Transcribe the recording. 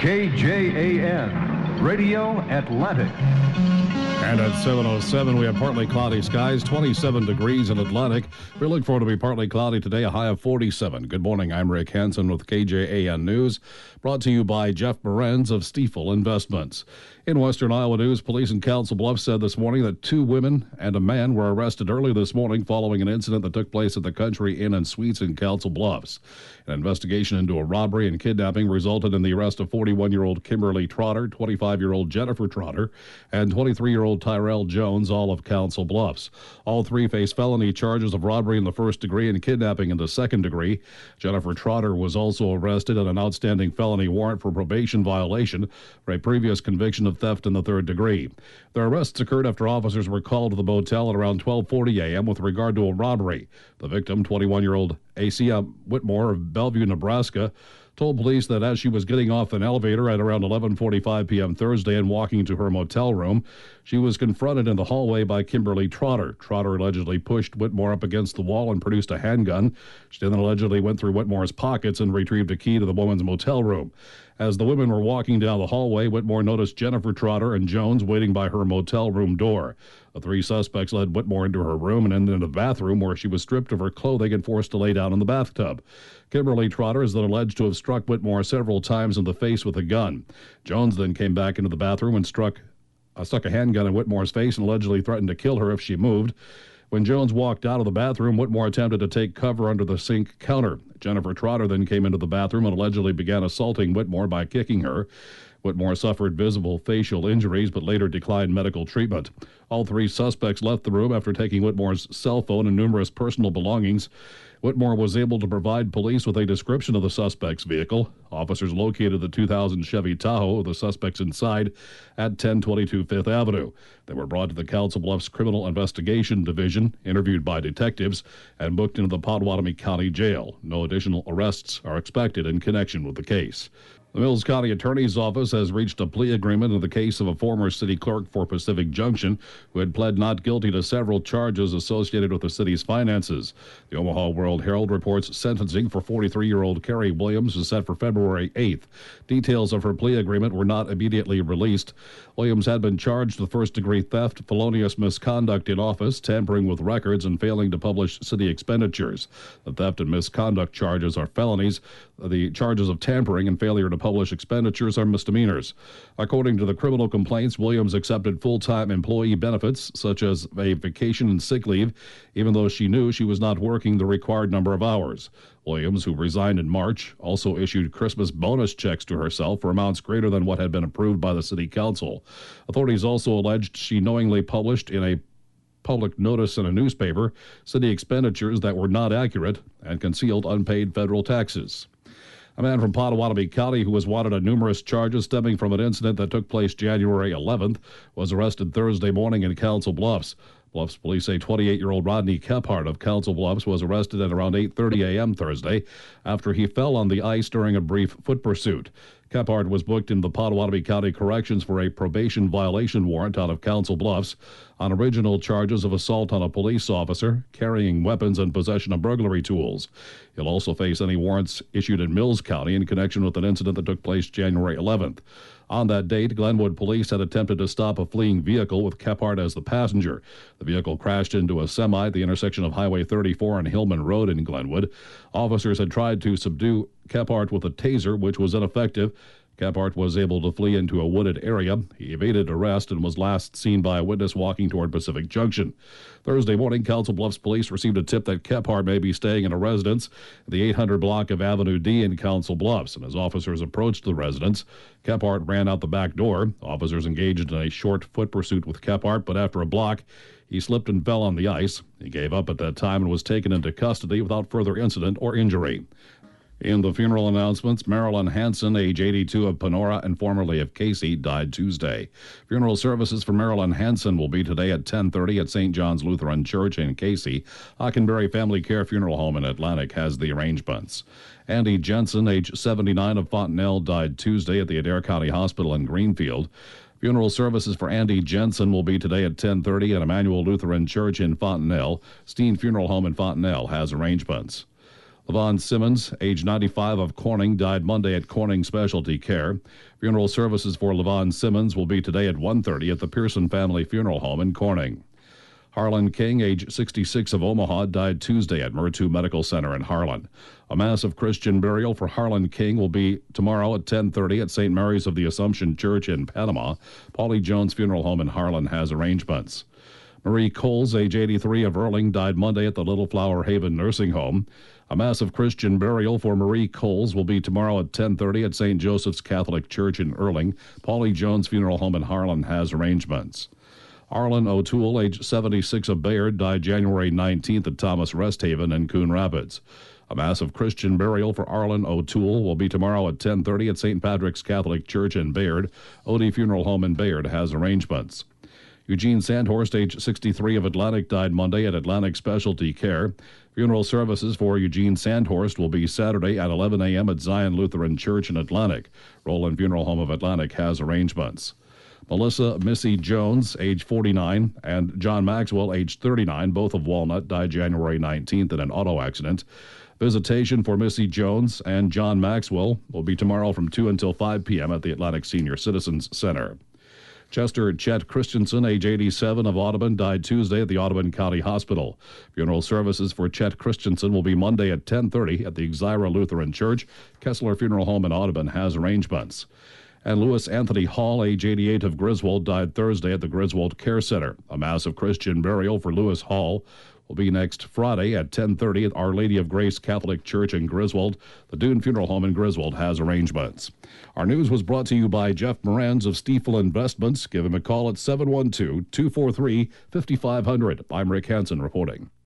KJAN, Radio Atlantic. And at 7:07, we have partly cloudy skies, 27 degrees in Atlantic. We look forward to be partly cloudy today, a high of 47. Good morning, I'm Rick Hansen with KJAN News, brought to you by Jeff Morenz of Stiefel Investments. In Western Iowa news, police in Council Bluffs said this morning that 2 women and a man were arrested early this morning following an incident that took place at the Country Inn and Suites in Council Bluffs. An investigation into a robbery and kidnapping resulted in the arrest of 41-year-old Kimberly Trotter, 25-year-old Jennifer Trotter, and 23-year-old Tyrell Jones, all of Council Bluffs. All 3 face felony charges of robbery in the first degree and kidnapping in the second degree. Jennifer Trotter was also arrested on an outstanding felony warrant for probation violation for a previous conviction of theft in the third degree. Their arrests occurred after officers were called to the motel at around 12:40 a.m. with regard to a robbery. The victim, 21-year-old Acia Whitmore of Bellevue, Nebraska, told police that as she was getting off an elevator at around 11:45 p.m. Thursday and walking to her motel room, she was confronted in the hallway by Kimberly Trotter. Trotter allegedly pushed Whitmore up against the wall and produced a handgun. She then allegedly went through Whitmore's pockets and retrieved a key to the woman's motel room. As the women were walking down the hallway, Whitmore noticed Jennifer Trotter and Jones waiting by her motel room door. The 3 suspects led Whitmore into her room and into the bathroom, where she was stripped of her clothing and forced to lay down in the bathtub. Kimberly Trotter is then alleged to have struck Whitmore several times in the face with a gun. Jones then came back into the bathroom and stuck a handgun in Whitmore's face and allegedly threatened to kill her if she moved. When Jones walked out of the bathroom, Whitmore attempted to take cover under the sink counter. Jennifer Trotter then came into the bathroom and allegedly began assaulting Whitmore by kicking her. Whitmore suffered visible facial injuries but later declined medical treatment. All 3 suspects left the room after taking Whitmore's cell phone and numerous personal belongings. Whitmore was able to provide police with a description of the suspect's vehicle. Officers located the 2000 Chevy Tahoe with the suspects inside at 1022 Fifth Avenue. They were brought to the Council Bluffs Criminal Investigation Division, interviewed by detectives, and booked into the Pottawatomie County Jail. No additional arrests are expected in connection with the case. The Mills County Attorney's Office has reached a plea agreement in the case of a former city clerk for Pacific Junction who had pled not guilty to several charges associated with the city's finances. The Omaha World Herald reports sentencing for 43-year-old Carrie Williams is set for February 8th. Details of her plea agreement were not immediately released. Williams had been charged with first-degree theft, felonious misconduct in office, tampering with records, and failing to publish city expenditures. The theft and misconduct charges are felonies. The charges of tampering and failure to publish expenditures are misdemeanors. According to the criminal complaints, Williams accepted full-time employee benefits, such as a vacation and sick leave, even though she knew she was not working the required number of hours. Williams, who resigned in March, also issued Christmas bonus checks to herself for amounts greater than what had been approved by the city council. Authorities also alleged she knowingly published in a public notice in a newspaper city expenditures that were not accurate and concealed unpaid federal taxes. A man from Pottawatomie County who was wanted on numerous charges stemming from an incident that took place January 11th was arrested Thursday morning in Council Bluffs. Bluffs police say 28-year-old Rodney Kephart of Council Bluffs was arrested at around 8:30 a.m. Thursday after he fell on the ice during a brief foot pursuit. Kephart was booked in the Pottawatomie County Corrections for a probation violation warrant out of Council Bluffs on original charges of assault on a police officer, carrying weapons, and possession of burglary tools. He'll also face any warrants issued in Mills County in connection with an incident that took place January 11th. On that date, Glenwood police had attempted to stop a fleeing vehicle with Kephart as the passenger. The vehicle crashed into a semi at the intersection of Highway 34 and Hillman Road in Glenwood. Officers had tried to subdue Kephart with a taser, which was ineffective. Kephart was able to flee into a wooded area. He evaded arrest and was last seen by a witness walking toward Pacific Junction. Thursday morning, Council Bluffs police received a tip that Kephart may be staying in a residence at the 800 block of Avenue D in Council Bluffs. And as officers approached the residence, Kephart ran out the back door. Officers engaged in a short foot pursuit with Kephart, but after a block, he slipped and fell on the ice. He gave up at that time and was taken into custody without further incident or injury. In the funeral announcements, Marilyn Hansen, age 82, of Panora and formerly of Casey, died Tuesday. Funeral services for Marilyn Hansen will be today at 10:30 at St. John's Lutheran Church in Casey. Hockenberry Family Care Funeral Home in Atlantic has the arrangements. Andy Jensen, age 79, of Fontenelle, died Tuesday at the Adair County Hospital in Greenfield. Funeral services for Andy Jensen will be today at 10:30 at Emmanuel Lutheran Church in Fontenelle. Steen Funeral Home in Fontenelle has arrangements. Levon Simmons, age 95, of Corning, died Monday at Corning Specialty Care. Funeral services for Levon Simmons will be today at 1:30 at the Pearson Family Funeral Home in Corning. Harlan King, age 66, of Omaha, died Tuesday at Murtu Medical Center in Harlan. A mass of Christian burial for Harlan King will be tomorrow at 10:30 at St. Mary's of the Assumption Church in Panama. Paulie Jones Funeral Home in Harlan has arrangements. Marie Coles, age 83, of Erling, died Monday at the Little Flower Haven Nursing Home. A mass of Christian burial for Marie Coles will be tomorrow at 10:30 at St. Joseph's Catholic Church in Erling. Paulie Jones Funeral Home in Harlan has arrangements. Arlen O'Toole, age 76, of Bayard, died January 19th at Thomas Rest Haven in Coon Rapids. A mass of Christian burial for Arlen O'Toole will be tomorrow at 10:30 at St. Patrick's Catholic Church in Bayard. Odie Funeral Home in Bayard has arrangements. Eugene Sandhorst, age 63, of Atlantic, died Monday at Atlantic Specialty Care. Funeral services for Eugene Sandhorst will be Saturday at 11 a.m. at Zion Lutheran Church in Atlantic. Roland Funeral Home of Atlantic has arrangements. Melissa Missy Jones, age 49, and John Maxwell, age 39, both of Walnut, died January 19th in an auto accident. Visitation for Missy Jones and John Maxwell will be tomorrow from 2 until 5 p.m. at the Atlantic Senior Citizens Center. Chester Chet Christensen, age 87, of Audubon, died Tuesday at the Audubon County Hospital. Funeral services for Chet Christensen will be Monday at 10:30 at the Exira Lutheran Church. Kessler Funeral Home in Audubon has arrangements. And Louis Anthony Hall, age 88, of Griswold, died Thursday at the Griswold Care Center. A mass of Christian burial for Louis Hall will be next Friday at 10:30 at Our Lady of Grace Catholic Church in Griswold. The Dune Funeral Home in Griswold has arrangements. Our news was brought to you by Jeff Moranz of Stiefel Investments. Give him a call at 712-243-5500. I'm Rick Hansen reporting.